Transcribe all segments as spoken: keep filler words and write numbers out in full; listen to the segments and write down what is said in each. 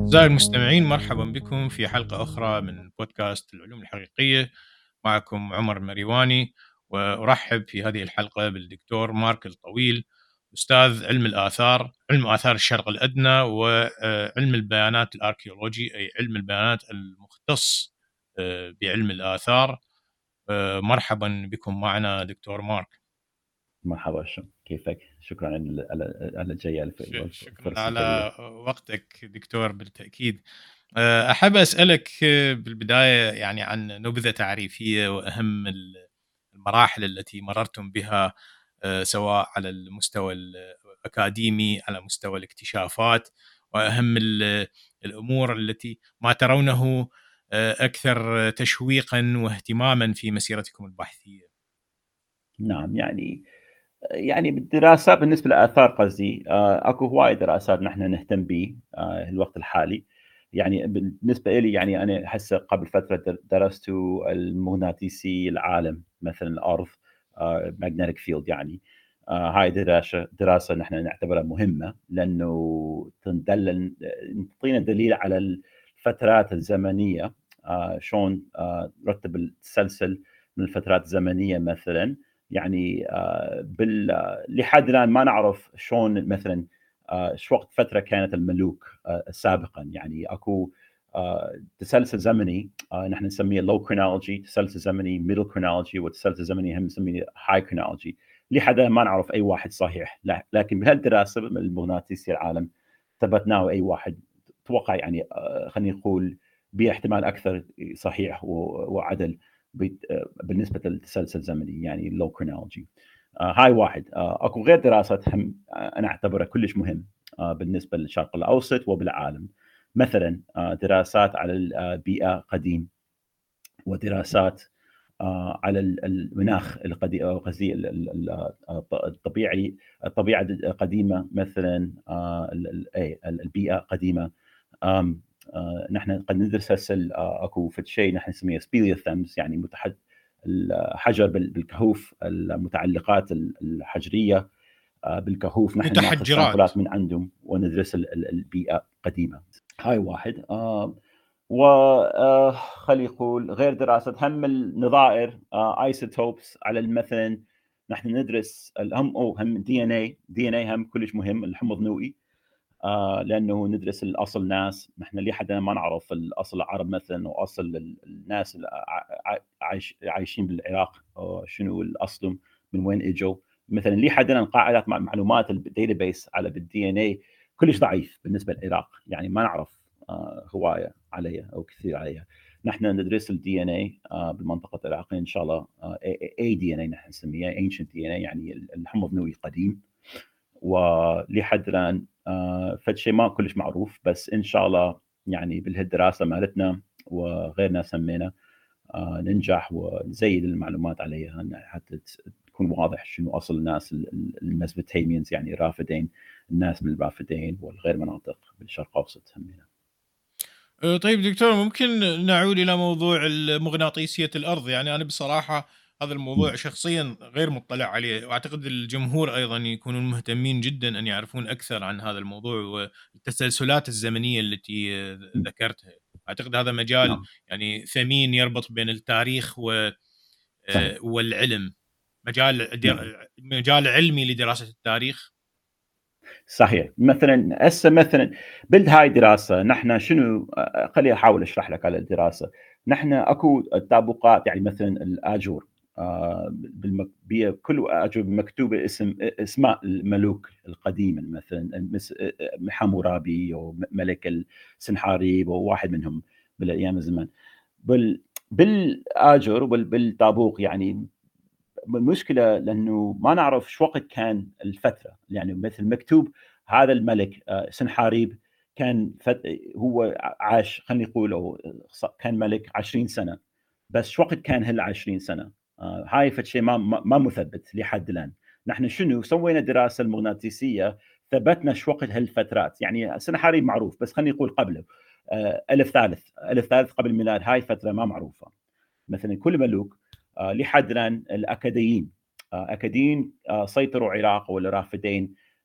أعزائي المستمعين، مرحبا بكم في حلقة أخرى من بودكاست العلوم الحقيقية. معكم عمر مريواني، وأرحب في هذه الحلقة بالدكتور مارك الطويل، أستاذ علم الآثار علم آثار الشرق الأدنى وعلم البيانات الأركيولوجي، أي علم البيانات المختص آه، بعلم الآثار. آه، مرحبا بكم معنا دكتور مارك. مرحبا، شو كيفك؟ شكرا على على على الجاية ش- شكرا الفرصة على الجميلة. وقتك دكتور، بالتأكيد. أه، أحب أسألك أه، بالبداية يعني عن نبذة تعريفية وأهم المراحل التي مررتم بها، أه، سواء على المستوى الأكاديمي، على مستوى الاكتشافات، وأهم ال- الأمور التي ما ترونه أه، أكثر تشويقا واهتماما في مسيرتكم البحثية. نعم، يعني يعني بالدراسات بالنسبة للآثار قصدي، آه، أكو هواية دراسات نحن نهتم به آه، الوقت الحالي. يعني بالنسبة لي، يعني أنا هسه قبل فترة در- درست المغناطيسي العالم، مثلا الأرض، آه، magnetic field. يعني آه، هاي دراسة دراسة نحن نعتبرها مهمة، لأنه تدلل تعطينا دليل على الفترات الزمنية، آه، شلون آه، رتب التسلسل من الفترات الزمنية مثلا. يعني آه، بال آه، لحد الآن ما نعرف شلون مثلا آه، شو وقت فترة كانت الملوك آه، سابقا. يعني اكو آه، تسلسل زمني آه، نحن نسميه لو كرونولوجي، تسلسل زمني ميدل كرونولوجي، والتسلسل الزمني هم نسميه هاي كرونولوجي. لحد الآن ما نعرف اي واحد صحيح، لا- لكن بهالدراسة المغناطيسية العالم ثبتناه اي واحد توقع، يعني آه، خلينا نقول باحتمال اكثر صحيح و- وعدل بالنسبه للتسلسل الزمني، يعني اللو كرونولوجي. آه هاي واحد. آه اكو غير دراسات هم آه انا اعتبرها كلش مهم آه بالنسبه للشرق الاوسط وبالعالم. مثلا آه دراسات على البيئه قديم، ودراسات آه على المناخ القديم، قصدي الطبيعي، الطبيعه القديمه، مثلا آه البيئه قديمه. آم آه نحن قد ندرس هسه آه اكو فد شيء نحن نسميه سبيليوثمز، يعني متحد الحجر بالكهوف، المتعلقات الحجريه آه بالكهوف، نحن ناخذ متحجرات. سامبلات من عندهم وندرس البيئه القديمه. هاي واحد. آه وخلي يقول غير دراسة هم النظائر، ايسوتوبس على المثل. نحن ندرس الهم او هم دي ان اي دي ان اي هم كلش مهم، الحمض النووي. آه لانه ندرس الاصل ناس، نحن لحد ما نعرف الاصل العرب مثلا، واصل الناس اللي عايش عايشين بالعراق شنو الاصل، من وين اجوا مثلا. لحد الان قاعدات معلومات الداتابيس على بالدي ان اي كلش ضعيف بالنسبه للعراق، يعني ما نعرف آه هوايه عليها او كثير عليها. نحن ندرس الدي ان اي بالمنطقه العراقيه ان شاء الله، اي دي ان اي نحن نسميها ancient دي ان اي، يعني الحمض النووي القديم. ولحد الان آه فد شيء ما كلش معروف، بس ان شاء الله يعني بالهالدراسه مالتنا وغيرنا سمينا آه ننجح ونزيد المعلومات عليها حتى تكون واضح شنو اصل الناس الميزوبوتاميانز، يعني الرافدين، الناس من الرافدين والغير مناطق بالشرق الاوسط همينة. أه، طيب دكتور، ممكن نعود إلى موضوع مغناطيسية الأرض؟ يعني أنا بصراحة هذا الموضوع شخصيا غير مطلع عليه، وأعتقد الجمهور أيضا يكونون مهتمين جدا أن يعرفون أكثر عن هذا الموضوع والتسلسلات الزمنية التي أه، ذكرتها. أعتقد هذا مجال نعم، يعني ثمين يربط بين التاريخ و صحيح. أه، والعلم. مجال نعم، در- مجال علمي لدراسة التاريخ. صحيح. مثلا هسه مثلا بالهاي دراسه نحن شنو آه، خليني احاول اشرح لك على الدراسه. نحن اكو تابوقات، يعني مثلا الاجور آه، بالمك... بي- كل اجور مكتوبه اسم اسماء الملوك القديمه، مثلا مس- حمورابي وملك السنحاريب وواحد منهم بالايام الزمان. بال بالاجر وبالتابوق، يعني المشكله لانه ما نعرف شو وقت كان الفتره. يعني مثل مكتوب هذا الملك آه، سنحاريب كان فت... هو عاش، خلينا نقول أو كان ملك عشرين سنه، بس شو وقت كان هال عشرين سنه؟ آه هاي فد شيء ما ما ما مثبت لحد الان. نحن شنو سوينا دراسه المغناطيسيه، ثبتنا شو وقت هالفترات. يعني سنحاريب معروف، بس خلينا نقول قبله آه الف ثالث الف ثالث قبل الميلاد، هاي فتره ما معروفه. مثلا كل ملوك آه لحد الان الاكاديين آه اكاديين آه سيطروا العراق ولا رافدين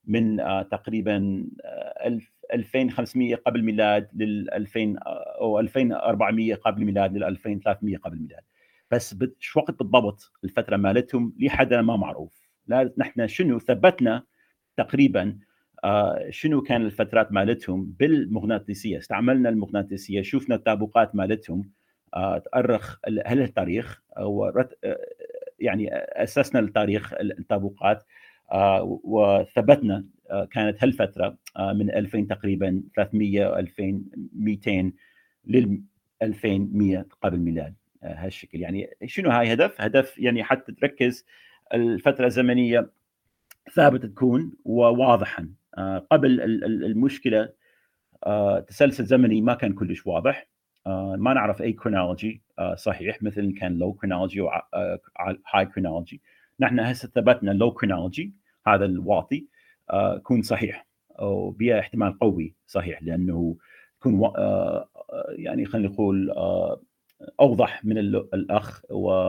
من آه، تقريبا آه، ألف ألفين وخمسمية قبل الميلاد لل ألفين او ألفين وأربعمية قبل الميلاد لل ألفين وثلاثمية قبل الميلاد. بس شو وقت بالضبط الفتره مالتهم لحد ما معروف. لا نحن شنو ثبتنا تقريبا آه شنو كان الفترات مالتهم بالمغناطيسيه، استعملنا المغناطيسيه، شفنا التابوقات مالتهم، آه تأرخ هل التاريخ ورت آه يعني اسسنا التاريخ التابوقات، آه وثبتنا آه كانت هالفتره آه من ألفين تقريبا ثلاثمية ألفين ومئتين لل ألفين ومئة قبل الميلاد. آه هالشكل يعني شنو هاي هدف هدف يعني حتى تركز الفتره الزمنيه ثابته تكون وواضحا. آه قبل المشكله آه تسلسل زمني ما كان كلش واضح، آه ما نعرف اي كرونولوجي آه صحيح، مثل كان لو كرونولوجي او هاي كرونولوجي. نحن هسه ثبتنا لو كرونولوجي هذا الواطي آه يكون صحيح وبها احتمال قوي صحيح، لانه يكون آه يعني خلينا نقول آه اوضح من الاخ،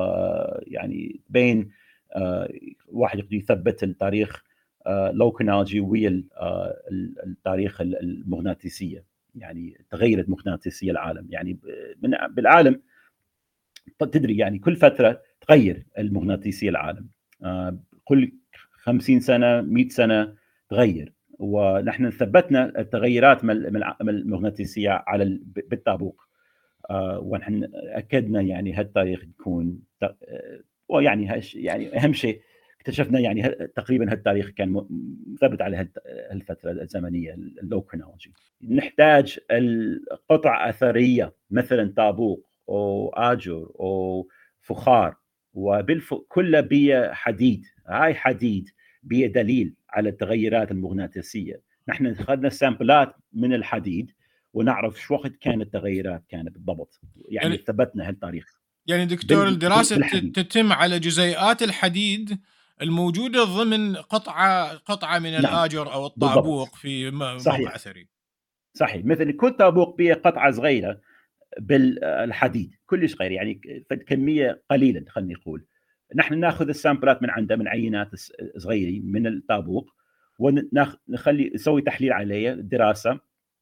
ويعني بين آه واحد يقدر يثبت التاريخ آه لو كرونولوجي ويا آه التاريخ المغناطيسيه، يعني تغيرت مغناطيسيه العالم يعني من بالعالم تدري يعني كل فتره تغير المغناطيسيه العالم، آه كل خمسين سنه مئة سنه تغير، ونحن ثبتنا التغيرات من المغناطيسيه على بالتابوق، آه ونحن اكدنا يعني هالتاريخ يكون ويعني هش يعني اهم شيء اكتشفنا يعني تقريبا هالتاريخ كان ثابت على هالفتره الزمنيه اللو كرونولوجي. نحتاج القطع اثريه مثلا تابوق او اجر او فخار، وبالف كله بيه حديد، هاي حديد بيه دليل على التغيرات المغناطيسيه. نحن اخذنا سامبلات من الحديد ونعرف شو وقت كانت التغيرات كانت بالضبط، يعني يعني ثبتنا هالتاريخ يعني دكتور الدراسة بالحديد. تتم على جزيئات الحديد الموجودة ضمن قطعة قطعة من نعم الآجر أو بالضبط الطابوق في موقع صحيح أثري. صحيح، مثل كل تابوق بيه قطعه صغيره بالحديد كلش صغير، يعني كميه قليله خلينا نقول. نحن ناخذ السامبلات من عنده من عينات صغيره من التابوق، ونخلي نسوي تحليل عليه دراسه،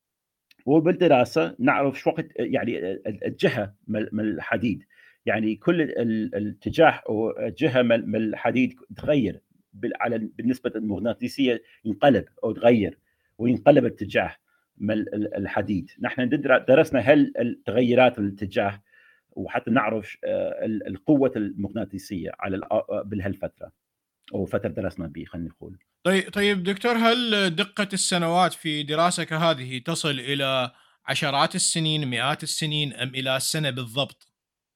وبالدراسه نعرف شو وقت يعني الجهه من الحديد، يعني كل الاتجاه او الجهه من الحديد تغير على بالنسبه المغناطيسيه، ينقلب او تغير وينقلب اتجاه من الحديد. نحن درسنا هل التغيرات الاتجاه، وحتى نعرف القوه المغناطيسيه على بهالفتره او فتره درسنا به خلينا نقول. طيب طيب دكتور، هل دقة السنوات في دراسة كهذه تصل إلى عشرات السنين، مئات السنين، أم إلى السنة بالضبط؟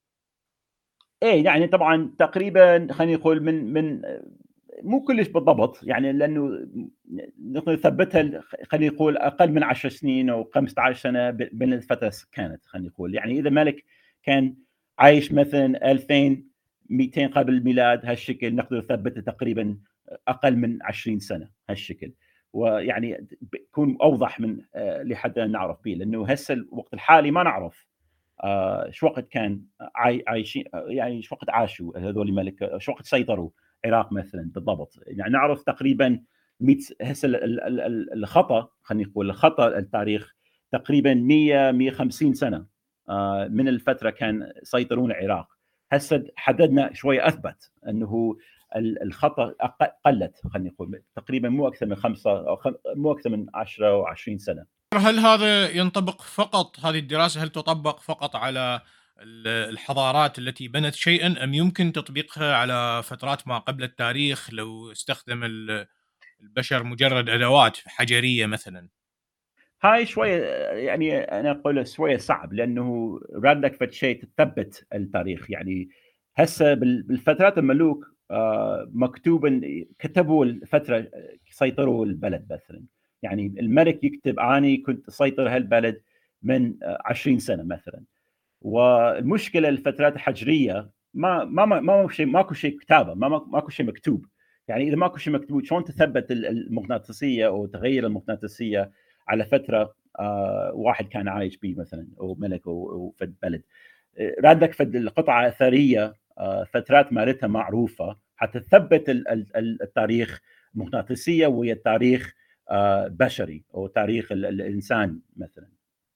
ايه يعني طبعا تقريبا خلينا نقول من من مو كلش بالضبط، يعني لانه نقدر نثبتها خلينا نقول اقل من عشر سنين او خمسة عشر سنه بين الفتره كانت خلينا نقول. يعني اذا ملك كان عايش مثلا ألفين ومئتين قبل الميلاد هالشكل نقدر نثبته تقريبا اقل من عشرين سنه هالشكل، ويعني بيكون اوضح من آه، لحد نعرف به، لانه هسه الوقت الحالي ما نعرف آه، شو وقت كان عاي- عايشين، يعني شو وقت عاشوا هذول الملك، شو وقت سيطروا العراق مثلا بالضبط. يعني نعرف تقريبا مئة هسه ال- ال- ال- الخطا خلينا نقول الخطا التاريخ تقريبا مئة مئة وخمسين سنه آه، من الفتره كان يسيطرون العراق. هسه حددنا شويه اثبت انه ال- الخطا أق- قلت خلينا نقول تقريبا مو اكثر من خمسه او خم... مو اكثر من عشرة او عشرين سنه. هل هذا ينطبق فقط، هذه الدراسة هل تطبق فقط على ال- الحضارات التي بنت شيئا، أم يمكن تطبيقها على فترات ما قبل التاريخ لو استخدم ال- البشر مجرد أدوات حجرية مثلا؟ هاي شوية يعني أنا أقول شوية صعب، لأنه راد فد شيء تثبت التاريخ. يعني هسه بال- بالفترات الملوك آه، مكتوب إن كتبوا الفترة سيطروا البلد مثلا، يعني الملك يكتب أني كنت أسيطر هالبلد من آه، عشرين سنة مثلا. والمشكله الفترات الحجريه ما ما ما ماكو شيء ماكو شيء كتابه، ما ماكو شيء مكتوب. يعني اذا ماكو شيء مكتوب شلون تثبت المغناطيسيه او تغير المغناطيسيه على فتره آه واحد كان عايش به مثلا او ملك او في بلد. عندك في القطعه اثريه آه فترات مالتها معروفه حتى تثبت ال- ال- التاريخ مغناطيسية وهي تاريخ آه، بشري أو تاريخ ال- الإنسان مثلا.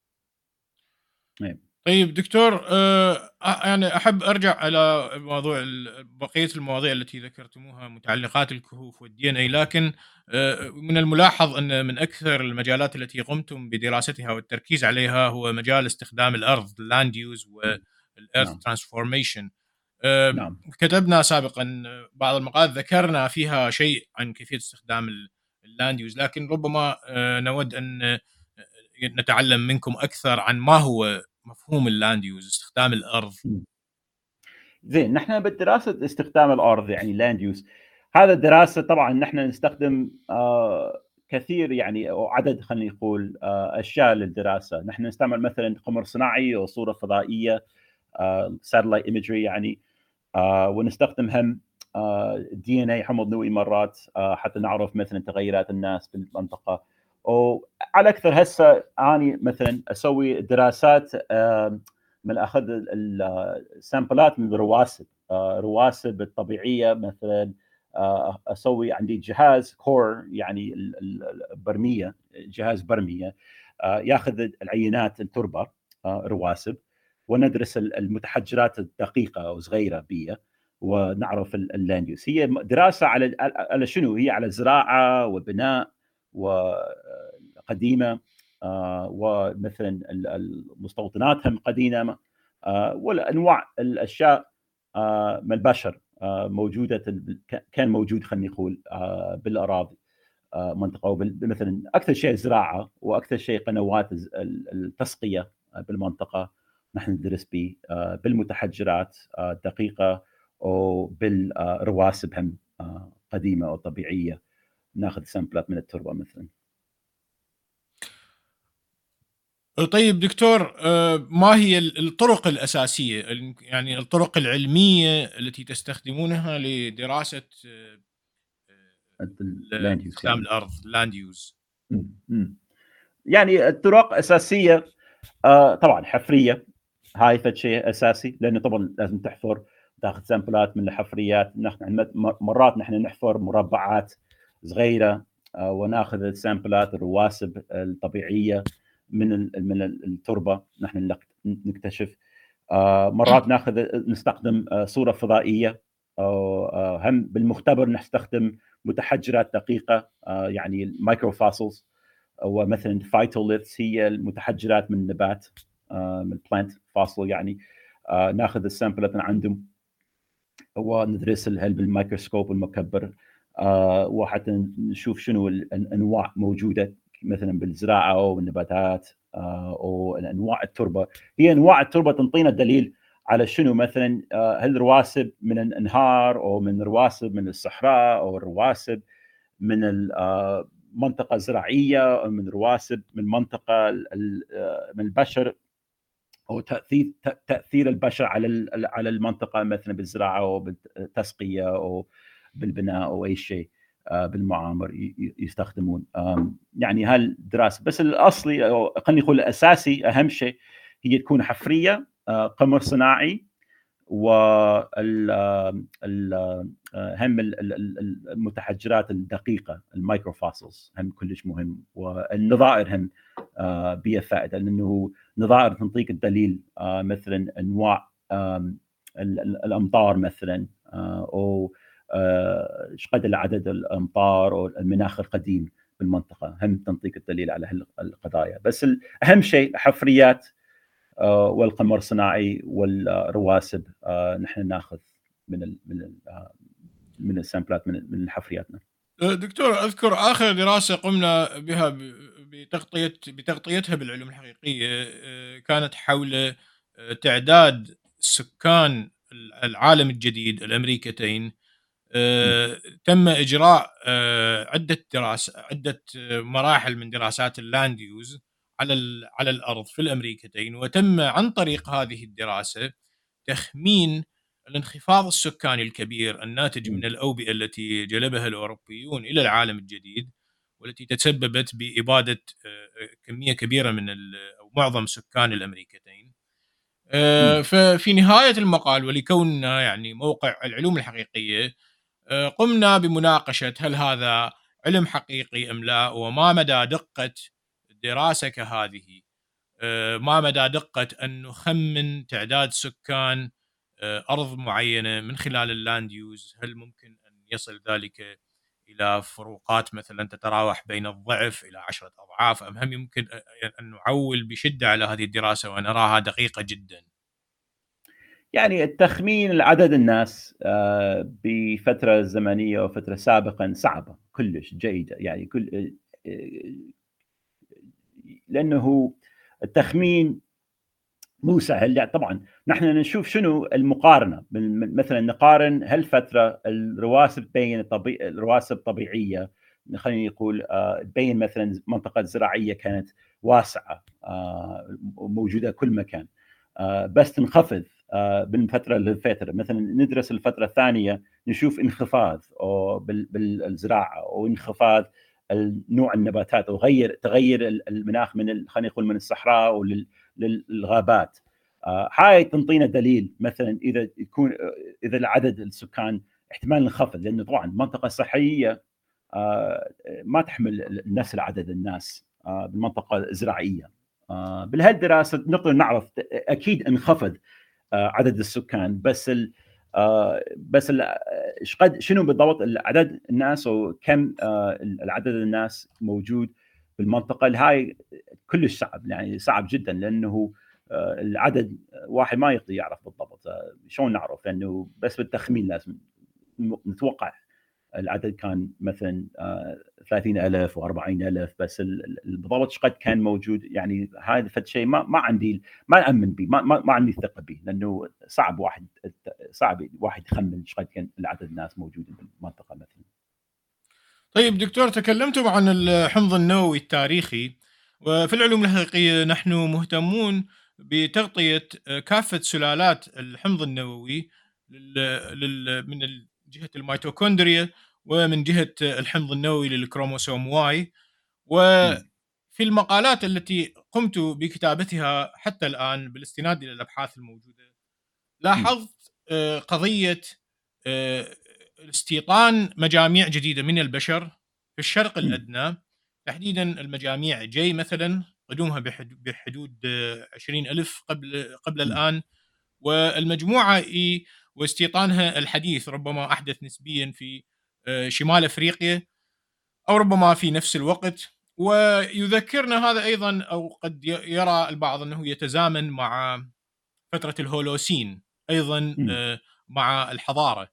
نعم. طيب دكتور، آه، يعني أحب أرجع على موضوع ال- بقية المواضيع التي ذكرتموها متعلقات الكهوف والدي ان اي، لكن آه، من الملاحظ أن من أكثر المجالات التي قمتم بدراستها والتركيز عليها هو مجال استخدام الأرض land use والearth نعم. transformation. آه، نعم. كتبنا سابقا بعض المقالات ذكرنا فيها شيء عن كيفية استخدام اللاند يوز، لكن ربما آه، نود أن آه، نتعلم منكم أكثر عن ما هو مفهوم اللاند يوز، استخدام الأرض. مم. زين، نحن بالدراسة استخدام الأرض يعني land use، هذا الدراسة طبعًا نحن نستخدم آآ كثير يعني أو عدد خلّينا نقول آآ أشياء للدراسة، نحن نستعمل مثلًا قمر صناعي وصورة فضائية آآ satellite imagery يعني، آآ ونستخدم هم آآ دي إن إيه حمض نووي مرات آآ حتى نعرف مثلًا تغيرات الناس بالمنطقة، وعلى أكثر هسه أني مثلًا أسوي دراسات آآ من آخذ ال ال سامبلات من رواسب، آآ رواسب الطبيعية مثلًا، آآ أسوي عندي جهاز core يعني ال ال البرمية، جهاز برمية آآ ياخذ العينات التربة آآ رواسب، وندرس ال المتحجرات الدقيقة أو صغيرة بيّة، ونعرف ال الland use. هي م دراسة على ال على شنو؟ هي على الزراعة وبناء وقديمة، آآ ومثلًا ال المستوطنات هم قديمة، آآ والأنواع الأشياء آآ من البشر آآ موجودة ال ك كان موجود خلّينا نقول آآ بالأراضي آآ منطقة، وبال مثلًا أكثر شيء زراعة، وأكثر شيء قنوات الز ال التسقية بالمنطقة نحن ندرس به آآ بالمتحجرات آآ الدقيقة وبالرواسب هم آآ قديمة وطبيعية، ناخذ سامبلات من التربة مثلًا. طيب دكتور، آه، ما هي ال- الطرق الأساسية، ال- يعني الطرق العلمية التي تستخدمونها لدراسة آه، ال- الland use استخدام يعني. الأرض land use؟ إمم. إمم. يعني الطرق أساسية آآ طبعًا حفرية، هاي فد شيء أساسي، لأنه طبعًا لازم تحفر، تاخذ سامبلات من الحفريات، نحن عند م مرات نحن نحفر مربعات صغيرة آآ وناخذ السامبلات الرواسب الطبيعية من ال من ال التربة، نحن نق نكتشف آآ مرات ناخذ نستخدم آآ صورة فضائية، أو آآ هم بالمختبر نستخدم متحجرات دقيقة آآ يعني الmicro fossils، ومثلًا phytoliths هي المتحجرات من النبات آآ من الplant fossil يعني، آآ ناخذ السامبلات من عندهم وندرس هل بالميكروسكوب والمكبر، آآ وحتى نشوف شنو ال الأنواع موجودة مثلًا بالزراعة أو بالنباتات آآ وأنواع التربة، هي أنواع التربة تنطينا دليل على شنو مثلًا آآ هل رواسب من الأنهار أو من رواسب من الصحراء أو الرواسب من ال آآ منطقة زراعية أو من رواسب من منطقة ال ال آآ من البشر، أو تأثير ت تأثير البشر على ال على المنطقة مثلًا بالزراعة أو بالتسقية أو بالبناء أو أي شيء آآ بالمعامر ي ي يستخدمون. آمم يعني هالدراسة بس الأصلي أو خلّيني أقول الأساسي أهم شيء هي تكون حفرية، آآ قمر صناعي، وال ال آه، هم ال- ال- ال- المتحجرات الدقيقه المايكرو فاسلز هم كلش مهم، والنظائر هم آه، بها فائده، لانه نظائر تنطيك الدليل آه، مثلا انواع آم، ال- ال- الامطار مثلا، آه، او آه، ايش قد عدد الامطار او المناخ القديم بالمنطقه، هم تنطيك الدليل على هالقضايا. بس اهم شيء حفريات آه، والقمر الصناعي والرواسب آه، نحن ناخذ من ال من ال آه، من السامبلات من من حفرياتنا. أه، دكتور، أذكر آخر دراسة قمنا بها ب- بتغطية بتغطيتها بالعلوم الحقيقية، أه، كانت حول أه، تعداد سكان العالم الجديد الأمريكتين. مم. أه، تم إجراء أه، عدة دراسة عدة أه، مراحل من دراسات اللاند يوز على ال- على الأرض في الأمريكتين، وتم عن طريق هذه الدراسة تخمين الانخفاض السكاني الكبير الناتج من مم. الأوبئة التي جلبها الأوروبيون إلى العالم الجديد، والتي تسببت بإبادة آه، كمية كبيرة من ال- أو معظم سكان الأمريكتين. آه، مم. ففي نهاية المقال، ولكوننا يعني موقع العلوم الحقيقية، آه، قمنا بمناقشة هل هذا علم حقيقي أم لا، وما مدى دقة الدراسة كهذه. آه، ما مدى دقة أن نخمن تعداد سكان آه، أرض معينة من خلال اللاند يوز؟ هل ممكن أن يصل ذلك إلى فروقات مثلا تتراوح بين الضعف إلى عشرة أضعاف، أم هم يمكن أ- أن نعول بشدة على هذه الدراسة ونراها دقيقة جدا؟ يعني التخمين لعدد الناس آه، بفترة زمنية وفترة سابقًا صعبة كلش جيدة، يعني كل آآ لأنه التخمين مو سهل، لأ طبعًا نحن نشوف شنو المقارنة، بال مثلًا نقارن هالفترة الرواسب تبين طبي الرواسب طبيعية، خلينا نقول آآ تبين مثلًا منطقة زراعية كانت واسعة آآ وموجودة كل مكان، آآ بس تنخفض آآ من فترة لفترة، مثلًا ندرس الفترة الثانية نشوف انخفاض أو بال بالزراعة أو انخفاض ال نوع النباتات، وغيّر تغيّر ال المناخ من ال خلينا نقول من الصحراء ولل للغابات. آه، هاي تنطينا دليل مثلا اذا يكون اذا العدد السكان احتمال ينخفض، لانه طبعا منطقه صحيه آه، ما تحمل نفس العدد الناس آه، بالمنطقه الزراعيه. آه، بهالدراسه نقدر نعرف اكيد انخفض آه، عدد السكان، بس ال آه، بس ال- ايش قد شنو بالضبط عدد الناس وكم آه، العدد الناس موجود بالمنطقه هاي كلش صعب، يعني صعب جدا، لانه آه، العدد واحد ما يقدر يعرف بالضبط آه، شلون نعرف، لانه بس بالتخمين لازم نتوقع العدد كان مثلا آه، ثلاثين ألف وأربعين ألف، بس ال- ال- بالضبط ايش قد كان موجود، يعني هذا فد شيء ما ما عندي ما أأمن به، ما, ما, ما عندي ثقة به، لأنه صعب واحد صعب واحد يخمن ايش قد كان العدد الناس موجودين بالمنطقة مثلا. طيب دكتور، تكلمتم عن الحمض النووي التاريخي، وفي العلوم الحقيقية نحن مهتمون بتغطية كافة سلالات الحمض النووي لل... لل... من ال- جهة الميتوكوندريا، ومن جهة الحمض النووي للكروموسوم واي. مم. وفي المقالات التي قمت بكتابتها حتى الآن بالاستناد إلى الأبحاث الموجودة، مم. لاحظت آه، قضية آه، استيطان مجاميع جديدة من البشر في الشرق مم. الأدنى، تحديدا المجاميع جي مثلا، قدومها بحد- بحدود آه، عشرين ألف قبل قبل مم. الآن، والمجموعة إي واستيطانها الحديث ربما أحدث نسبيا في آه، شمال أفريقيا، أو ربما في نفس الوقت. ويذكرنا هذا أيضا، أو قد ي- يرى البعض أنه يتزامن مع فترة الهولوسين أيضا مم. آه، مع الحضارة.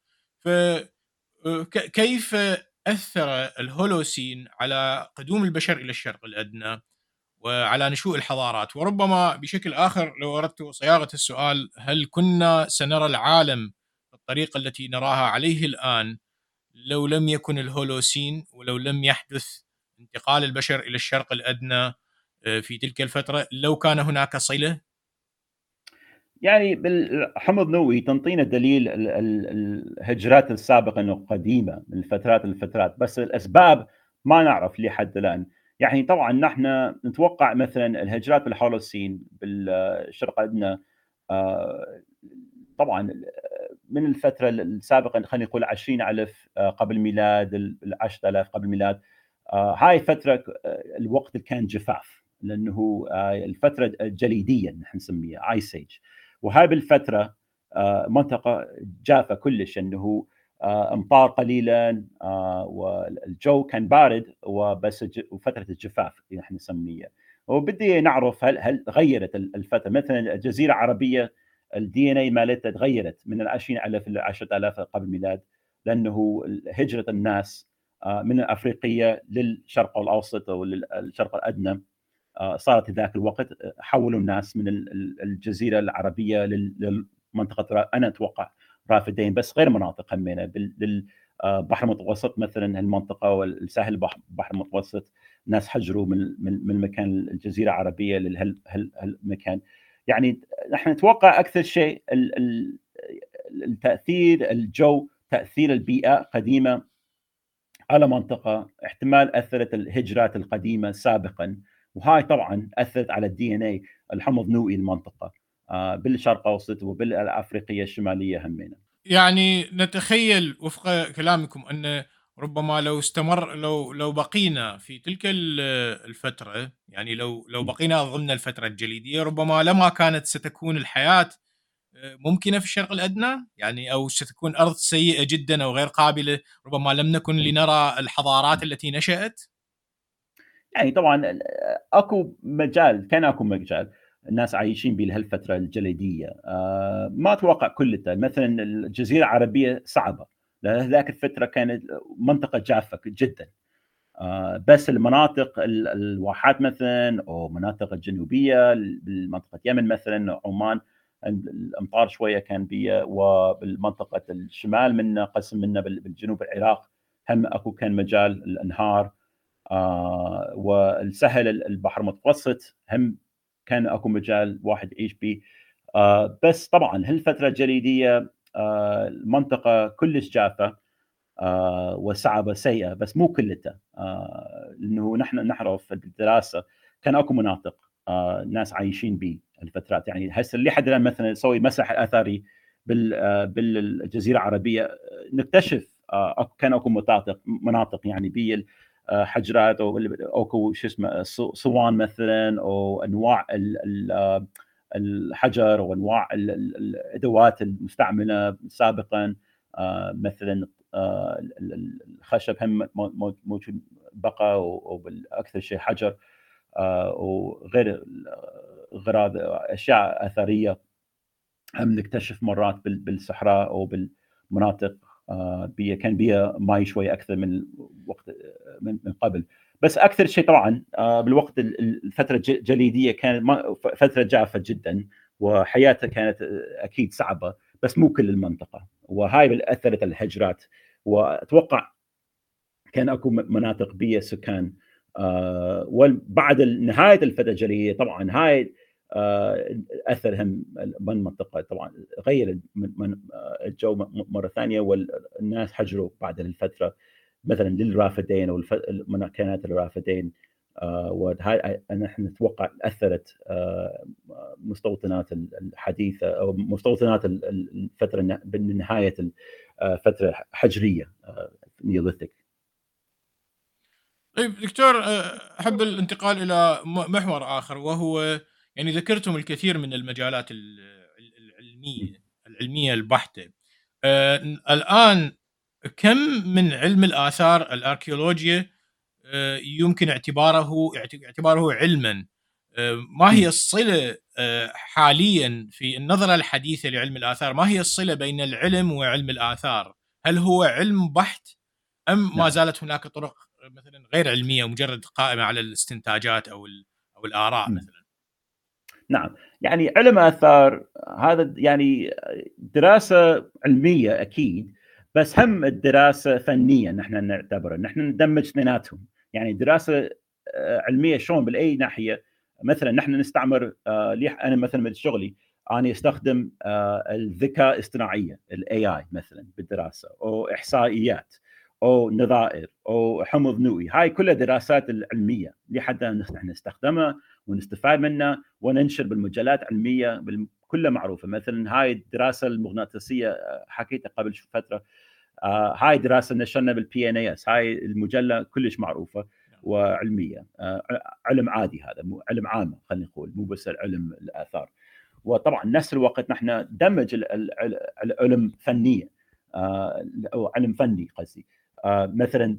فكيف أثر الهولوسين على قدوم البشر إلى الشرق الأدنى وعلى نشوء الحضارات؟ وربما بشكل آخر لو أردت صياغة السؤال، هل كنا سنرى العالم بالطريقة التي نراها عليه الآن لو لم يكن الهولوسين، ولو لم يحدث انتقال البشر إلى الشرق الأدنى آه، في تلك الفترة، لو كان هناك صلة؟ يعني بالحمض النووي تنطينا دليل ال- ال- الهجرات السابقة انه قديمة من الفترات للفترات، بس الاسباب ما نعرف لحد الان. يعني طبعا نحن نتوقع مثلا الهجرات بالهولوسين بالشرق عندنا آه، طبعا من الفترة السابقة خلينا نقول عشرين ألف آه، قبل الميلاد، ال عشرة آلاف قبل الميلاد. آه، هاي فترة آه، الوقت اللي كان جفاف، لأنه آه، الفترة الجليدية نحن نسميها ايس ايج، وهاي بالفترة آه، منطقة جافة كلش، أنه آه، أمطار قليلا آه، والجو كان بارد، وبس الج- وفترة الجفاف اللي نحن نسميها. وبدي نعرف هل هل غيرت الفترة، مثلا الجزيرة العربية الدي ان اي مالتها تغيرت من ال عشرين ألف ل عشرة آلاف قبل الميلاد، لانه هجره الناس آه، من الافريقيه للشرق الاوسط او للشرق الادنى آه، صارت في ذاك الوقت آه، حولوا الناس من ال- ال- الجزيره العربيه لل- للمنطقه را- انا اتوقع رافدين، بس غير مناطق همينه للبحر المتوسط، مثلا المنطقه والساحل البحر البحر المتوسط ناس هجروا من من من مكان الجزيره العربيه لهالمكان. يعني نحن نتوقع اكثر شيء ال- ال- التاثير الجو، تاثير البيئه قديمه على منطقة احتمال أثرت الهجرات القديمة سابقا، وهاي طبعا أثرت على الدي ان اي الحمض نوئي المنطقة آه، بالشرق الأوسط وبالأفريقية الشمالية همينة. يعني نتخيل وفق كلامكم أن ربما لو استمر لو لو بقينا في تلك ال الفترة، يعني لو لو إمم. بقينا ضمن الفترة الجليدية، ربما لما كانت ستكون الحياة آآ ممكنة في الشرق الأدنى؟ يعني أو ستكون أرض سيئة جدًا أو غير قابلة، ربما لم نكن لنرى الحضارات إمم. التي نشأت؟ يعني طبعًا ال أكو مجال، كان أكو مجال الناس عايشين بيه لهالفترة الجليدية، آآ ما أتوقع كلّته، مثلًا الجزيرة العربية صعبة، لأن ذاك الفترة كانت منطقة جافة ك جدًا. آآ بس المناطق ال الواحات مثلًا أو المناطق الجنوبية ال بمنطقة يمن مثلًا، عمان، ال الأمطار شوية كان بيها، وبالمنطقة الشمال منا قسم منا بال بالجنوب العراق هم أكو كان مجال الأنهار، آآ والسهل ال البحر المتوسط هم كان أكو مجال الواحد يعيش بيه. آآ بس طبعًا هالفترة الجليدية آآ المنطقة كلش جافة آآ وصعبة سيئة، بس مو كلّته، آآ لإنه نحن نعرف بالدراسة كان أكو مناطق آآ الناس عايشين بيه الفترات، يعني هسه لحد الآن مثلًا نسوي مسح أثري بال آآ بالجزيرة العربية، آه، نكتشف آآ أك كان أكو مطاطق مناطق يعني بيه ال آآ حجرات أو ال أكو شو اسمه ص صوان مثلًا أو أنواع ال ال آه، الحجر وأنواع ال ال الأدوات المستعملة سابقًا، آآ مثلًا آآ ال ال الخشب هم م مو موجود بقى و وبالأكثر شيء حجر، آآ وغير ال أغراض أشياء أثرية هم نكتشف مرات بال بالصحراء أو بالمناطق آآ بيها كان بيها مَي شوي أكثر من وقت من من قبل، بس أكثر شيء طبعًا آآ بالوقت ال ال الفترة الج الجليدية كانت ما ف فترة جافة جدًا، وحياتها كانت آه، أكيد صعبة، بس مو كل المنطقة، وهاي اللي أثّرت على الهجرات، وأتوقع كان أكو م مناطق بيها سكان، آآ وال بعد ال نهاية الفترة الجليدية طبعًا هاي آآ أثّر هم ال بالمنطقة طبعًا، غيّر من من آآ الجو م مرة ثانية وال الناس هاجروا بعد الفترة مثلًا للرافدين أو الف المنا كانت الرافدين، آآ وهاي أ نحن نتوقع أثّرت آآ مستوطنات ال الحديثة أو مستوطنات ال ال الفترة الن بنهاية ال آآ فترة حجرية آآ neolithic. طيب دكتور، آآ أحب الانتقال إلى م محور آخر، وهو يعني ذكرتم الكثير من المجالات ال ال إمم. العلمية العلمية البحتة. آآ ن الآن كم من علم الآثار الأركيولوجيا آآ يمكن اعتباره اعت اعتباره علمًا؟ آآ ما هي إمم. الصلة آآ حاليًا في النظرة الحديثة لعلم الآثار، ما هي الصلة بين العلم وعلم الآثار؟ هل هو علم بحت أم ما نعم. زالت هناك طرق مثلًا غير علمية مجرد قائمة على الاستنتاجات أو ال أو الآراء إمم. مثلًا؟ نعم. يعني علم آثار هذا د يعني دراسة علمية أكيد، بس هم الدراسة فنية نحن نعتبرها، نحن ندمج اثنيناتهم، يعني دراسة آآ علمية شلون بالأي ناحية، مثلًا نحن نستعمر آآ ليح أنا مثلًا من شغلي أني أستخدم آآ الذكاء الاصطناعية الAI مثلًا بالدراسة، أو إحصائيات، أو نظائر، أو حمض نووي، هاي كلها دراسات العلمية لحتى نحن نستخدمها ونستفاد منها وننشر بالمجلات علميه بال- كلها معروفه، مثلا هاي الدراسه المغناطيسيه آه، حكيتها قبل شو فتره، آه، هاي دراسه نشرنا بالبي ان اس، هاي المجله كلش معروفه نعم. وعلميه، آه، علم عادي، هذا مو علم عام خلينا نقول، مو بس العلم الاثار. وطبعا نفس الوقت نحن دمج ال- ال- ال- العلم فنيه، آه، او علم فني قصدي، آه، مثلا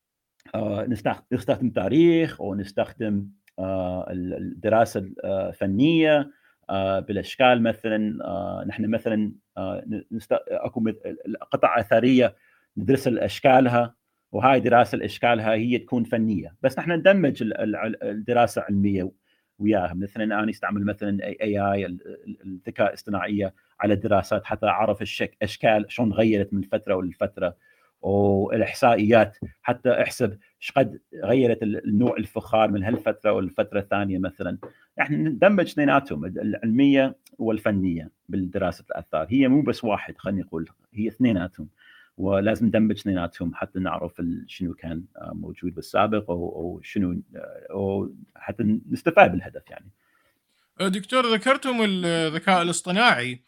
آه، نستخ- نستخدم تاريخ أو نستخدم آه، ال- الدراسة الفنية آه، بالأشكال، مثلا آه، نحن مثلا آه، ن- نست... أكو مث- قطع أثرية ندرس أشكالها، وهاي دراسة الأشكالها هي تكون فنية، بس نحن ندمج ال- ال- الدراسة علمية وياها، مثلا أنا استعمل مثلا اي اي الذكاء الاصطناعية على الدراسات حتى اعرف الشك اشكال شلون غيرت من فتره لفتره، والاحصائيات حتى احسب ايش قد غيرت النوع الفخار من هالفتره والفتره الثانيه مثلا. احنا ندمج اثنيناتهم، العلميه والفنيه بالدراسه الاثار، هي مو بس واحد خلينا نقول، هي اثنيناتهم، ولازم ندمج اثنيناتهم حتى نعرف شنو كان آه، موجود بالسابق، او او شنو آه، او حتى نستفاد بالهدف يعني. آآ دكتور، ذكرتم الذكاء الاصطناعي،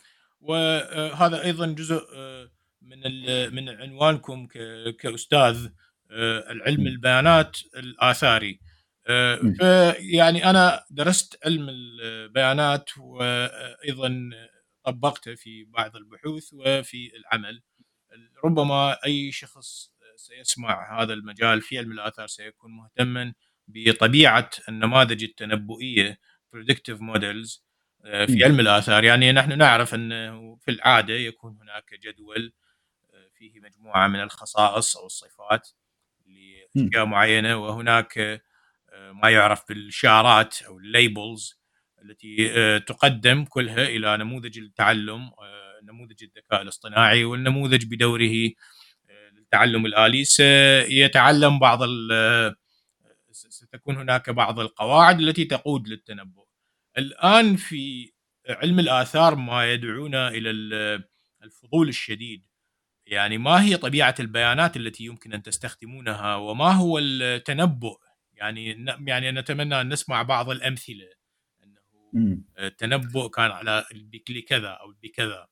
وهذا أيضًا جزء آآ من ال من عنوانكم ك كأستاذ آآ العلم إمم، البيانات الآثاري. آآ إمم، فيعني أنا درست علم البيانات وأيضًا طبّقته في بعض البحوث وفي العمل. ربما أي شخص سيسمع هذا المجال في علم الآثار سيكون مهتمًا بطبيعة النماذج التنبؤية predictive models آآ في إمم، علم الآثار. يعني نحن نعرف أنه في العادة يكون هناك جدول آآ فيه مجموعة من الخصائص أو الصفات إمم، لأشياء معينة، وهناك آآ ما يُعرف بالشارات أو الlabels التي آآ تُقدَّم كلها إلى نموذج التعلُّم، آآ نموذج الذكاء الاصطناعي، والنموذج بدوره آآ للتعلُّم الآلي سيتعلَّم بعض ال س ستكون هناك بعض القواعد التي تقود للتنبؤ. الآن في علم الآثار ما يدعونا إلى ال الفضول الشديد. يعني ما هي طبيعة البيانات التي يمكن أن تستخدمونها، وما هو التنبؤ؟ يعني ن يعني نتمنى أن نسمع بعض الأمثلة، أنه إمم. التنبؤ كان على بك لكذا أو بكذا.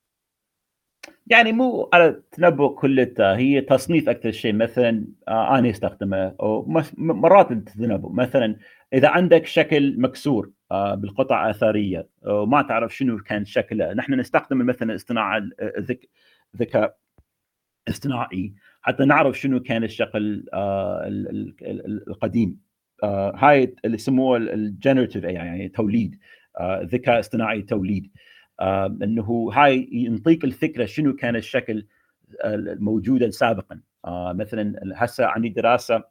يعني مو على التنبؤ كلّته، هي تصنيف أكثر شيء. مثلًا آآ أنا أستخدمه أو مس م مرات التنبؤ. مثلًا إذا عندك شكل مكسور آآ بالقطع أثرية وما تعرف شنو كان شكله، نحن نستخدم مثلًا اصطناع ال الذك الذكاء اصطناعي حتى نعرف شنو كان الشكل آآ ال ال ال القديم. آآ هاي اللي يسموه ال الgenerative إيه آي يعني توليد، آآ ذكاء اصطناعي توليد. آآ إنه هاي ينطيك الفكرة شنو كان الشكل ال الموجودة سابقًا. آآ مثلًا هسه عندي دراسة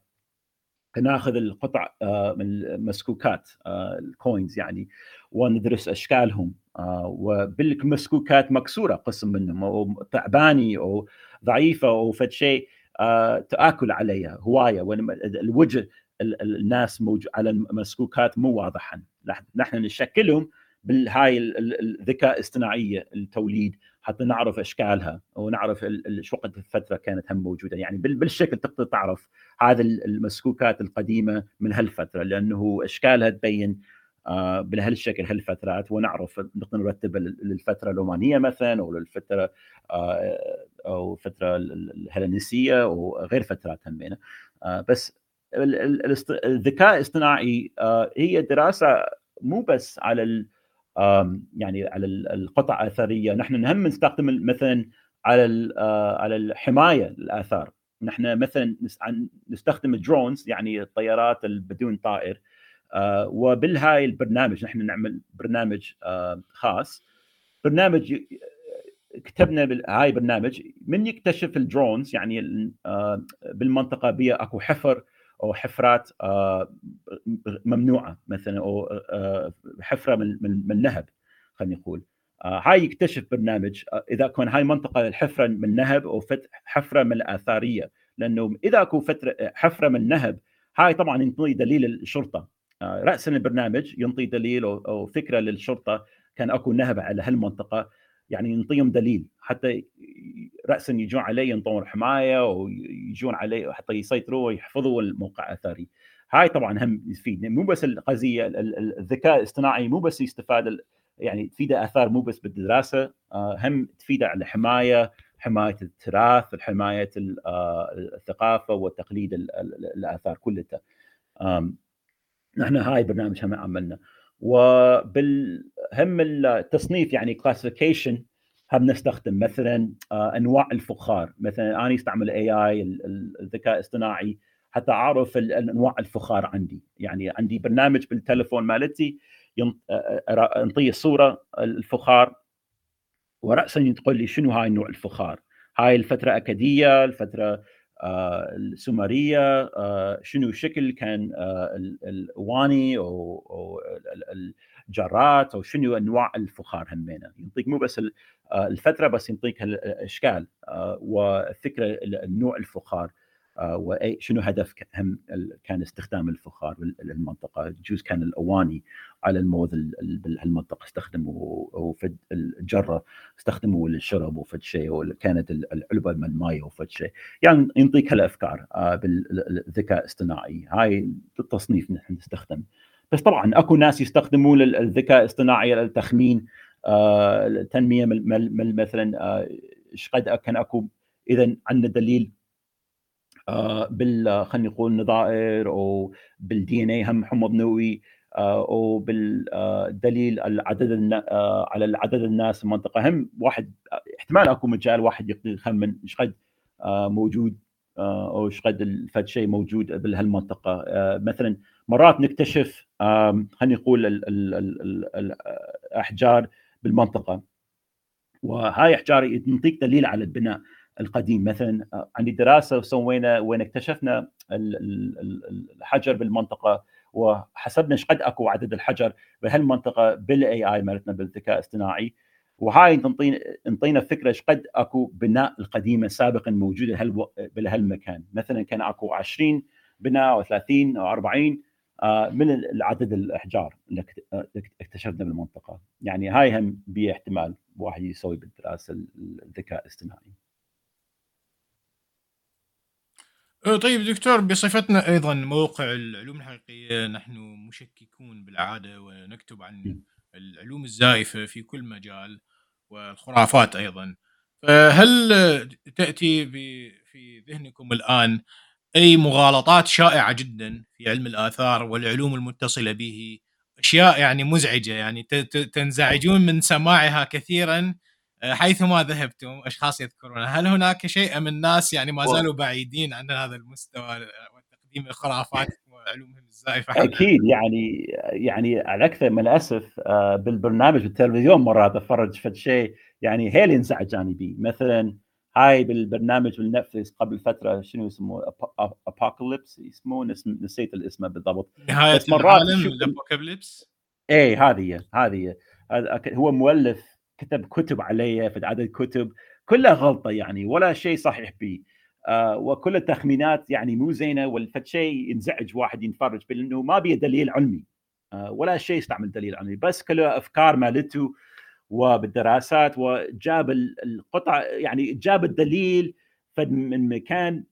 ناخذ القطع آآ من المسكوكات آآ الcoins يعني، وندرس أشكالهم. آآ وبالمسكوكات مكسورة قسم منهم أو تعبانة أو ضعيفة أو فد شيء آآ تآكل عليها هواية، وين الوجه ال ال الناس موج على المسكوكات مو واضحًا. نح نحن نشكلهم بالهاي ال ال الذكاء الاصطناعية التوليد حتى نعرف أشكالها ونعرف ال ال شو وقت الفترة كانت هم موجودة. يعني بال بالشكل تقدر تعرف هذه المسكوكات القديمة من هالفترة، لأنه أشكالها تبين آه، بهالشكل هالفترات، ونعرف نقدر نرتبها للفترة الرومانية مثلا أو للفترة آه، أو الفترة الهلينيسية وغير فترات همينة. آه، بس ال- ال- الاست- الذكاء الاصطناعي آه، هي دراسة مو بس على ال آم، يعني على ال- القطع الأثرية. نحن هم نستخدم مثلا على ال- آه، على الحماية الآثار. نحن مثلا نس- عن- نستخدم الدرونز يعني الطيارات اللي بدون طائر. آه، وبالهاي البرنامج نحن نعمل برنامج آه، خاص. برنامج ي- كتبنا هاي برنامج من يكتشف الدرونز يعني ال- آه، بالمنطقه بها اكو حفر او حفرات آه، ممنوعه مثلا، او آه، حفره من من من نهب خلينا نقول. آه، هاي يكتشف برنامج آه، اذا كان هاي منطقه الحفره من نهب او فت- حفره من الاثاريه. لانه اذا اكو فتره حفره من نهب، هاي طبعا ينطي دليل الشرطه. آه، راسا البرنامج ينطي دليل او أو فكره للشرطه كان اكو نهب على هالمنطقه. يعني ينطيهم دليل حتى راسا يجون عليه ينطون حمايه ويجون عليه حتى يسيطروا ويحفظوا الموقع الاثري. هاي طبعا هم يفيد. مو بس القضيه الذكاء الاصطناعي مو بس يستفاد يعني تفيده اثار مو بس بالدراسه، هم تفيده على الحمايه، حمايه التراث، حمايه الثقافه والتقليد الاثار كلها. نحن هاي برنامج هم عملنا. وبالهم التصنيف يعني كلاسيفيكيشن هم نستخدم مثلا آه، انواع الفخار. مثلا انا استعمل اي اي الذكاء الاصطناعي حتى اعرف انواع الفخار عندي. يعني عندي برنامج بالتليفون مالتي ينطي صوره الفخار، ورأسا تقول لي شنو هاي نوع الفخار. هاي الفترة أكدية، الفترة آه السومرية، آه شنو شكل كان آه الأواني أو, أو الجرات أو شنو أنواع الفخار همينة. ينطيك مو بس آه الفترة، بس ينطيك الأشكال آه وفكرة النوع الفخار. آه وشنو هدف هم كان استخدام الفخار بالمنطقة. يجوز كان الأواني على الموز بالمنطقة استخدموا وفد الجرة استخدموا للشرب وفد شيء، وكانت العلبه من ماي وفد شيء. يعني ينطيك هالافكار آه بالذكاء الاصطناعي. هاي التصنيف نحن نستخدم. بس طبعا اكو ناس يستخدمون الذكاء الاصطناعي للتخمين آه، التنميه مل مل مل مثلا آه، ايش قد كان اكو اذا عندنا دليل آه، بال خلينا نقول نظائر او بالدي ان اي هم حمض نووي آه، او بالدليل العدد النا- آه، على العدد الناس في المنطقه هم واحد احتمال اكو مجال واحد يقدر يخمن ايش قد آه، موجود آه، او ايش قد الفد شيء موجود بهالمنطقه آه، مثلا مرات نكتشف آم، خلينا نقول ال- ال- ال- ال- الاحجار بالمنطقه، وهاي احجار ينطيك دليل على البناء القديم. مثلا آه، عندي دراسه سوينا وين اكتشفنا ال- ال- ال- الحجر بالمنطقه، وحسبنا ايش قد اكو عدد الحجر بهالمنطقه بالاي اي مالتنا بالذكاء الاصطناعي، وهاي تنطينا تنطينا فكره ايش قد اكو بناء القديمه سابقا موجوده هالو- بهالمكان. مثلا كان اكو عشرين بناء او ثلاثين او أربعين آه، من العدد الاحجار اللي اكت- آه، اكتشفنا بالمنطقه. يعني هاي هم بي احتمال واحد يسوي بالدراسه الذكاء الاصطناعي. آه، طيب دكتور، بصفتنا أيضا موقع العلوم الحقيقية، نحن مشككون بالعادة ونكتب عن م. العلوم الزائفة في كل مجال والخرافات أيضا. فهل تأتي ب- في ذهنكم الآن أي مغالطات شائعة جدًا في علم الآثار والعلوم المتصلة به، أشياء يعني مزعجة، يعني ت ت تنزعجون من سماعها كثيرًا آآ حيثما ذهبتم، أشخاص يذكرونها. هل هناك شيء من الناس يعني ما و- زالوا بعيدين عن هذا المستوى وتقديم الخرافات وعلومهم الزائفة حول اكيد يعني يعني على اكثر من الاسف آه، بالبرنامج بالتلفزيون مرات اتفرج فد شيء يعني هيل ينزعج اني بيه. مثلا هاي بالبرنامج بالنتفلكس قبل فتره شنو اسمه ابوكاليبس اسمه نس- نسيت الاسم بالضبط. نهاية بس مرات العالم تشوف الأبوكاليبس؟ ايه هذه هي هذه هي. هذا أك- هو مؤلف كتب كتب عليه في عدد كتب كلها غلطه يعني ولا شيء صحيح به. آه وكل التخمينات يعني مو زينه، والفد شيء ينزعج واحد يتفرج به لانه ما بيه دليل علمي آه ولا شيء يستعمل دليل علمي، بس كله افكار مالته وبالدراسات، وجاب ال- القطع يعني جاب الدليل فد من مكان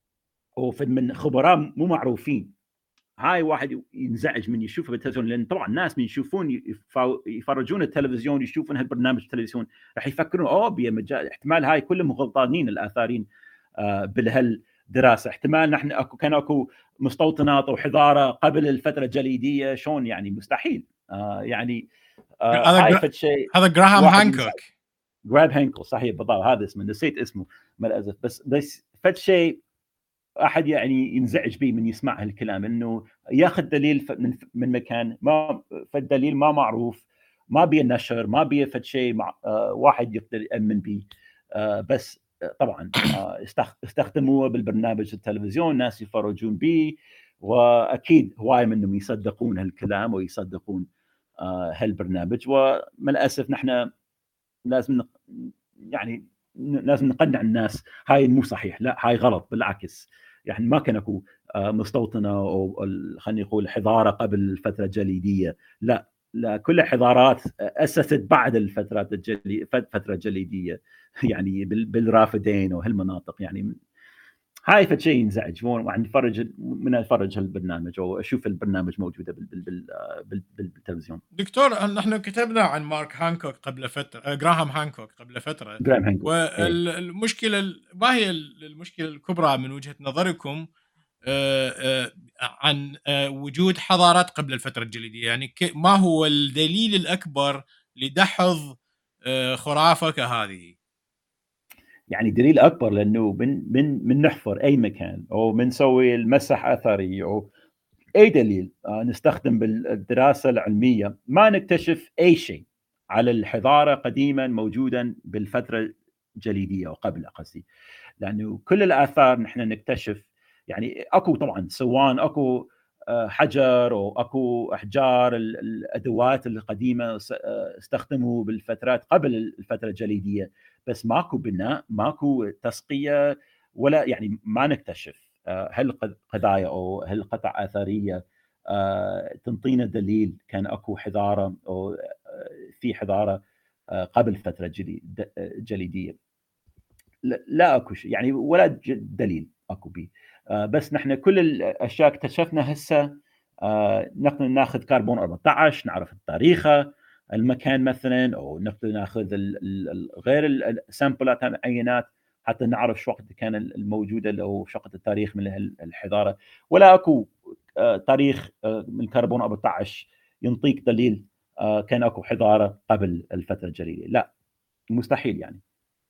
وفد من خبراء مو معروفين. هاي واحد ينزعج من يشوفه بالتلفزيون، لان طبعا الناس من يشوفون يف- يفرجون التلفزيون يشوفون هالبرنامج التلفزيون راح يفكرون اوه بيا مجال احتمال هاي كلهم غلطانين الاثاريين آه بهالدراسه. احتمال نحن اكو كان اكو مستوطنات او حضاره قبل الفتره الجليديه، شلون يعني مستحيل آه يعني آه هذا هاي جرا فد شيء هذا جراهام واحد ينزعج. هانكوك. جراب هانكل صحيح بالضبط هذا اسمه، نسيت اسمه مع الاسف. بس بس فد شيء احد يعني ينزعج به من يسمع هالكلام، انه ياخذ دليل من من مكان ما، فالدليل ما معروف، ما بيه نشر، ما بيه فد شيء مع آه واحد يقدر يامن به آه بس آه طبعا آه استخدموه بالبرنامج التلفزيون، ناس يفرجون به، واكيد هواي منهم يصدقون هالكلام ويصدقون آه هالبرنامج. ومع الاسف نحن لازم نق... يعني لازم نقنع الناس هاي مو صحيح، لا هاي غلط بالعكس. يعني ما كان اكو آه، مستوطنه او خلينا نقول حضاره قبل الفتره الجليديه، لا لا كل الحضارات اسست بعد الفترات الجلي فتره الجليديه يعني بالرافدين وهالمناطق. يعني هاي فد شيء ينزعج وعند اتفرج من اتفرج هالبرنامج او اشوف البرنامج موجوده بال بال بال بال بالتلفزيون. دكتور، نحن كتبنا عن مارك هانكوك قبل فترة، آه، جراهام هانكوك قبل فترة. جرام هانكوك ايه. والمشكلة ال- ما هي ال- المشكلة الكبرى من وجهة نظركم آه، آه، عن آه، وجود حضارات قبل الفترة الجليدية؟ يعني ك- ما هو الدليل الأكبر لدحض آه، خرافة كهذه؟ يعني دليل اكبر لانه من من من نحفر اي مكان او بنسوي المسح اثري او اي دليل آه، نستخدم بالدراسه العلميه ما نكتشف اي شيء على الحضاره قديما موجودا بالفتره الجليديه وقبل قصدي. لانه كل الاثار نحن نكتشف يعني اكو طبعا سواء اكو آه، حجر او اكو احجار الادوات القديمه استخدموا بالفترات قبل الفتره الجليديه، بس ماكو بناء ماكو تسقيه ولا يعني ما نكتشف آه، هالقضايا او هالقطع اثريه آه، تنطينا دليل كان اكو حضاره او آه، في حضاره آه، قبل الفتره الجليديه. لا اكو شيء يعني ولا دليل اكو به آه بس نحن كل الاشياء اكتشفنا هسه آه نقدر ناخذ كربون أربعة عشر نعرف تاريخه المكان مثلًا، أو نقدر ناخذ ال ال ال غير ال السامبلات العينات حتى نعرف شو وقت كان ال الموجودة أو شو وقت التاريخ من ال الحضارة، ولا أكو آآ تاريخ آآ من كربون أربعة عشر ينطيك دليل آآ كان أكو حضارة قبل الفترة الجليدية، لأ مستحيل يعني.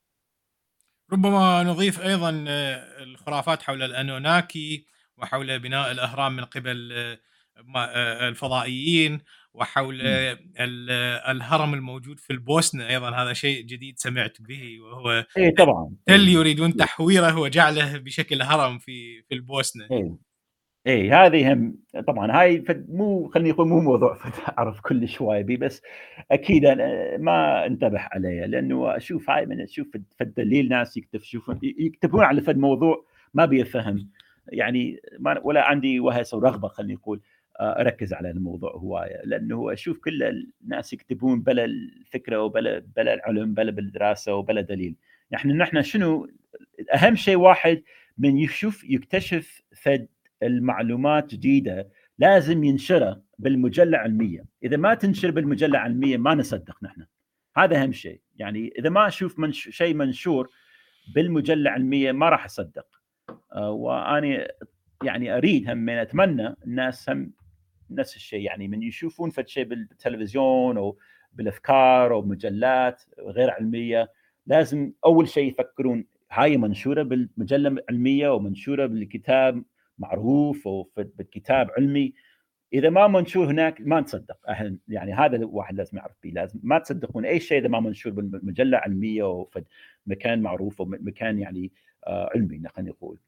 ربما نضيف أيضًا آه، الخرافات حول الأنوناكي، وحول بناء الأهرام من قبل آه، ما آآ الفضائيين، وحول إمم. آه، ال آه، الهرم الموجود في البوسنة أيضًا. هذا شيء جديد سمعت به، وهو إيه طبعًا، تل إيه. يريدون تحويره وجعله بشكل هرم في في البوسنة. إيه. إيه، هذه هم طبعًا هاي فد مو خلّيني أقول مو موضوع فد أعرف كلش هواي بيه، بس أكيد أنا ما انتبه عليه، لأنه أشوف هاي من أشوف فد فد دليل ناس يكتف يشوفون ي يكتبون على فد موضوع ما بيه فهم، يعني ما ولا عندي وهس ورغبة خلّيني أقول آآ أركّز على الموضوع هواية، لأنه أشوف كل الناس يكتبون بلا الفكرة وبلا بلا العلم بلا بالدراسة وبلا دليل، إحنا نحن شنو أهم شيء واحد من يشوف يكتشف فد المعلومات جديدة لازم ينشرها بالمجلة علمية، إذا ما تنشر بالمجلة علمية ما نصدق نحن، هذا أهم شيء، يعني إذا ما أشوف منش شيء منشور بالمجلة علمية ما راح أصدق، آآ وأني يعني أريد همين أتمنى الناس هم نفس الشيء، يعني من يشوفون فد شيء بالتلفزيون أو بالأفكار أو مجلات غير علمية، لازم أول شيء يفكرون هاي منشورة بالمجلة علمية ومنشورة بالكتاب معروف أو فد بالكتاب علمي، إذا ما منشور هناك ما نصدق، أهل يعني هذا الواحد لازم يعرف بيه، لازم ما تصدقون أي شيء إذا ما منشور بالمجلة علمية أو فد مكان معروف أو م مكان يعني آآ علمي خلينا نقول.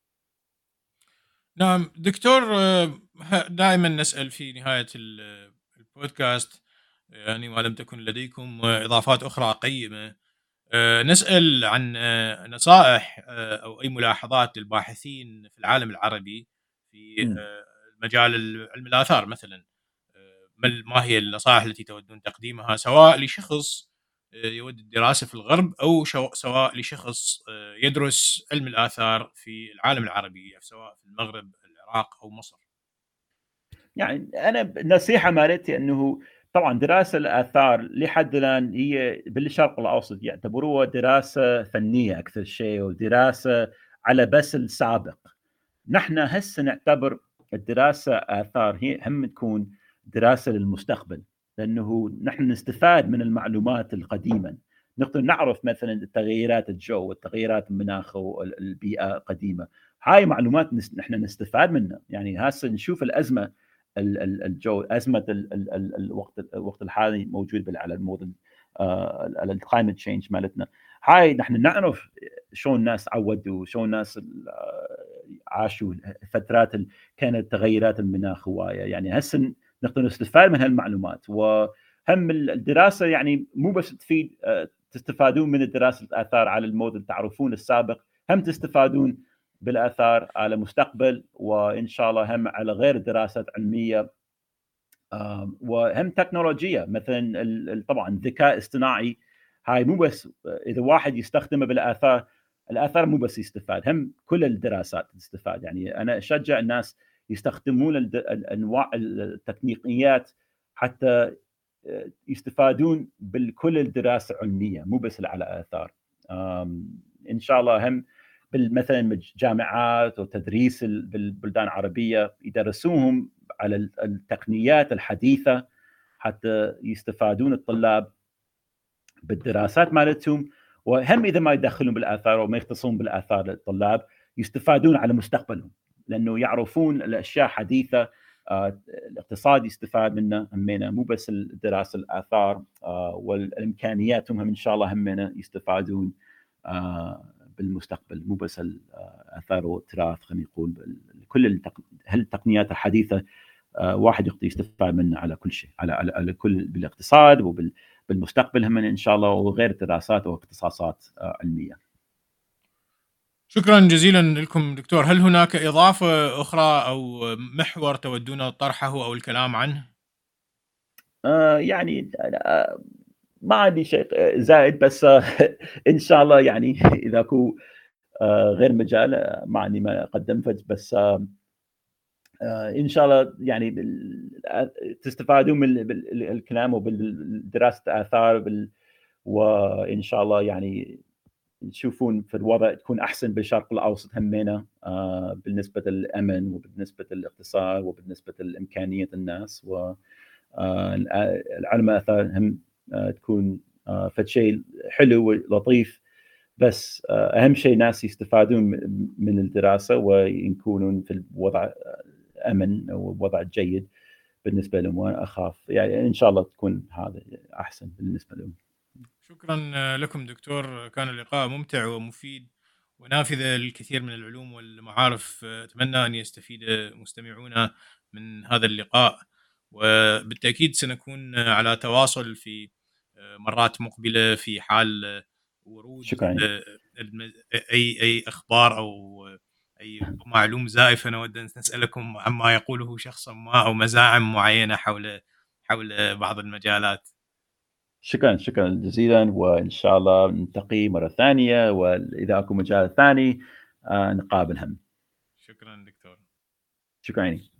نعم دكتور، آه، ه دائمًا نسأل في نهاية ال البودكاست، يعني ما لم تكن لديكم إضافات أخرى قيمة. آآ نسأل عن آآ نصائح آآ أو أي ملاحظات للباحثين في العالم العربي في إمم. آآ مجال ال علم الآثار مثلًا. آآ ما ال ما هي النصائح التي تودون تقديمها سواء لشخص آآ يود الدراسة في الغرب، أو شو سواء لشخص آآ يدرس علم الآثار في العالم العربي، سواء في المغرب، العراق أو مصر؟ يعني أنا ب النصيحة مالتي إنه طبعًا دراسة الآثار لحد الآن هي بالشرق الأوسط يعتبروها دراسة فنية أكثر شيء، ودراسة على بس السابق. نحن هسه نعتبر الدراسة آثار هي هم تكون دراسة للمستقبل، لأنه نحن نستفاد من المعلومات القديمة، نقدر نعرف مثلًا تغييرات الجو والتغييرات المناخ وال البيئة القديمة، هاي معلومات نس نحن نستفاد منها، يعني هسه نشوف الأزمة ال ال الجو أزمة ال ال ال الوقت الوقت الحالي موجود بال على الموضة آآ على الclimate change مالتنا، هاي نحن نعرف شلون الناس عوّدوا، شلون الناس ال عاشوا فترات ال كانت تغيرات المناخ هواية، يعني هسه نقدر نستفاد من هالمعلومات، وهم ال الدراسة يعني مو بس تفيد آآ تستفادون من دراسة الآثار على الموضوع تعرفون السابق، هم تستفادون بالآثار على مستقبل، وإن شاء الله هم على غير دراسات علمية آمم، وهم تكنولوجية مثلًا ال ال طبعًا الذكاء الاصطناعي هاي مو بس إذا واحد يستخدمه بالآثار، الآثار مو بس يستفاد، هم كل الدراسات تستفاد، يعني أنا أشجع الناس يستخدمون الد الأنواع ال التقنيات حتى آآ، يستفادون بالكل الدراسة علمية مو بس على آثار، آمم، إن شاء الله هم بال مثلًا بالجامعات وتدريس ال بالبلدان العربية يدرسوهم على ال التقنيات الحديثة حتى يستفادون الطلاب بالدراسات مالتهم، وهم إذا ما يدخلون بالآثار وما يختصون بالآثار للطلاب يستفادون على مستقبلهم، لأنه يعرفون الأشياء حديثة آآ الاقتصاد يستفاد منه همينة مو بس ال دراسة الآثار آآ والإمكانيات هم إن شاء الله همينة يستفادون آآ بالمستقبل مو بس الآثار والتراث خلينا نقول بال كل التق هالتقنيات الحديثة آآ واحد يقدر يستفاد منه على كل شيء، على على على كل بالاقتصاد وبال بالمستقبل همًا إن شاء الله وغير دراسات واختصاصات آآ علمية. شكرًا جزيلًا لكم دكتور. هل هناك إضافة أخرى أو محور تودون طرحه أو الكلام عنه؟ آآ يعني أنا ما عندي شيء زائد بس آه، إن شاء الله يعني إذا أكو آآ غير مجال آه، ما عندي ما أقدم فد بس آه، آه، إن شاء الله يعني بال... تستفادون من ال- الكلام وبالدراسة الآثار بال... وإن شاء الله يعني تشوفون في الوضع تكون أحسن بالشرق الأوسط همينة، آه، بالنسبة للأمن وبالنسبة للاقتصاد وبالنسبة لإمكانية الناس. والعلم الآثار هم آه، تكون آه، فد شيء حلو ولطيف، بس آه، أهم شيء ناس يستفادون من الدراسة ويكونون في الوضع أمن أو وضع جيد بالنسبة لهم. وأنا أخاف يعني إن شاء الله تكون هذا أحسن بالنسبة لهم. شكرا لكم دكتور، كان اللقاء ممتع ومفيد ونافذة للكثير من العلوم والمعارف. أتمنى أن يستفيد مستمعونا من هذا اللقاء، وبالتأكيد سنكون على تواصل في مرات مقبلة في حال ورود شكرا. الم- أي أي أخبار أو أي معلومة زائفة نود أن نسألكم عما يقوله شخص ما أو مزاعم معينة حول حول بعض المجالات. شكرا شكرا جزيلا، وإن شاء الله نلتقي مرة ثانية، وإذا أكو مجال ثاني آه، نقابل هم. شكرا دكتور. شكرا.